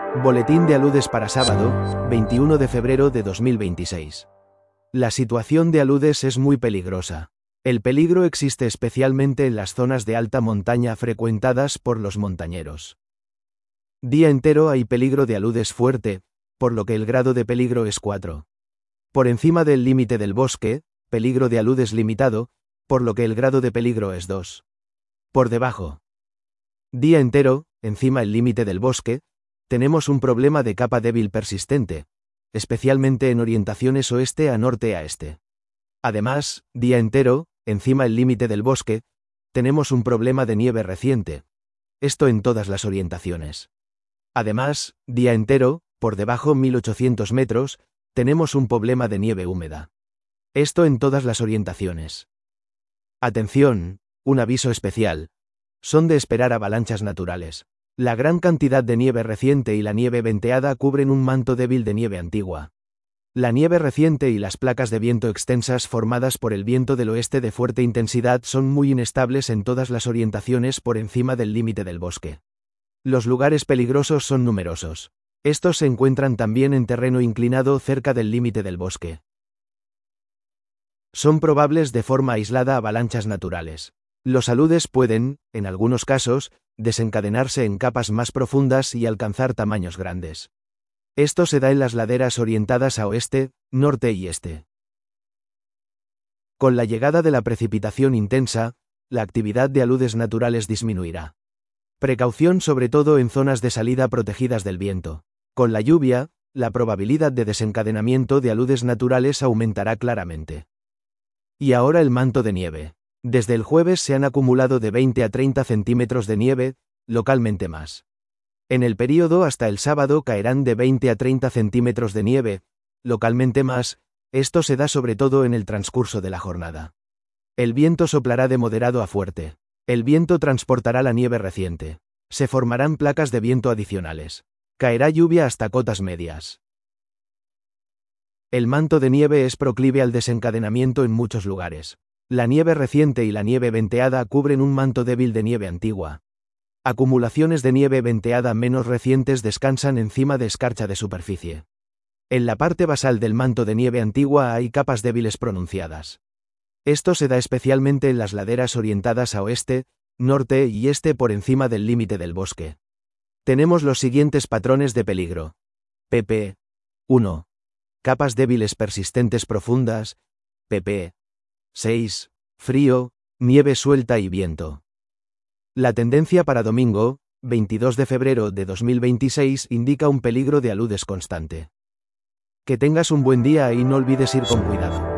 Boletín de aludes para sábado, 21 de febrero de 2026. La situación de aludes es muy peligrosa. El peligro existe especialmente en las zonas de alta montaña frecuentadas por los montañeros. Día entero hay peligro de aludes fuerte, por lo que el grado de peligro es 4. Por encima del límite del bosque, peligro de aludes limitado, por lo que el grado de peligro es 2. Por debajo. Día entero, encima el límite del bosque, tenemos un problema de capa débil persistente, especialmente en orientaciones oeste a norte a este. Además, día entero, encima el límite del bosque, tenemos un problema de nieve reciente. Esto en todas las orientaciones. Además, día entero, por debajo 1800 metros, tenemos un problema de nieve húmeda. Esto en todas las orientaciones. Atención, un aviso especial. Son de esperar avalanchas naturales. La gran cantidad de nieve reciente y la nieve venteada cubren un manto débil de nieve antigua. La nieve reciente y las placas de viento extensas formadas por el viento del oeste de fuerte intensidad son muy inestables en todas las orientaciones por encima del límite del bosque. Los lugares peligrosos son numerosos. Estos se encuentran también en terreno inclinado cerca del límite del bosque. Son probables de forma aislada avalanchas naturales. Los aludes pueden, en algunos casos, desencadenarse en capas más profundas y alcanzar tamaños grandes. Esto se da en las laderas orientadas a oeste, norte y este. Con la llegada de la precipitación intensa, la actividad de aludes naturales disminuirá. Precaución sobre todo en zonas de salida protegidas del viento. Con la lluvia, la probabilidad de desencadenamiento de aludes naturales aumentará claramente. Y ahora el manto de nieve. Desde el jueves se han acumulado de 20 a 30 centímetros de nieve, localmente más. En el período hasta el sábado caerán de 20 a 30 centímetros de nieve, localmente más. Esto se da sobre todo en el transcurso de la jornada. El viento soplará de moderado a fuerte. El viento transportará la nieve reciente. Se formarán placas de viento adicionales. Caerá lluvia hasta cotas medias. El manto de nieve es proclive al desencadenamiento en muchos lugares. La nieve reciente y la nieve venteada cubren un manto débil de nieve antigua. Acumulaciones de nieve venteada menos recientes descansan encima de escarcha de superficie. En la parte basal del manto de nieve antigua hay capas débiles pronunciadas. Esto se da especialmente en las laderas orientadas a oeste, norte y este por encima del límite del bosque. Tenemos los siguientes patrones de peligro. pp. 1. Capas débiles persistentes profundas. pp. 6. Frío, nieve suelta y viento. La tendencia para domingo, 22 de febrero de 2026, indica un peligro de aludes constante. Que tengas un buen día y no olvides ir con cuidado.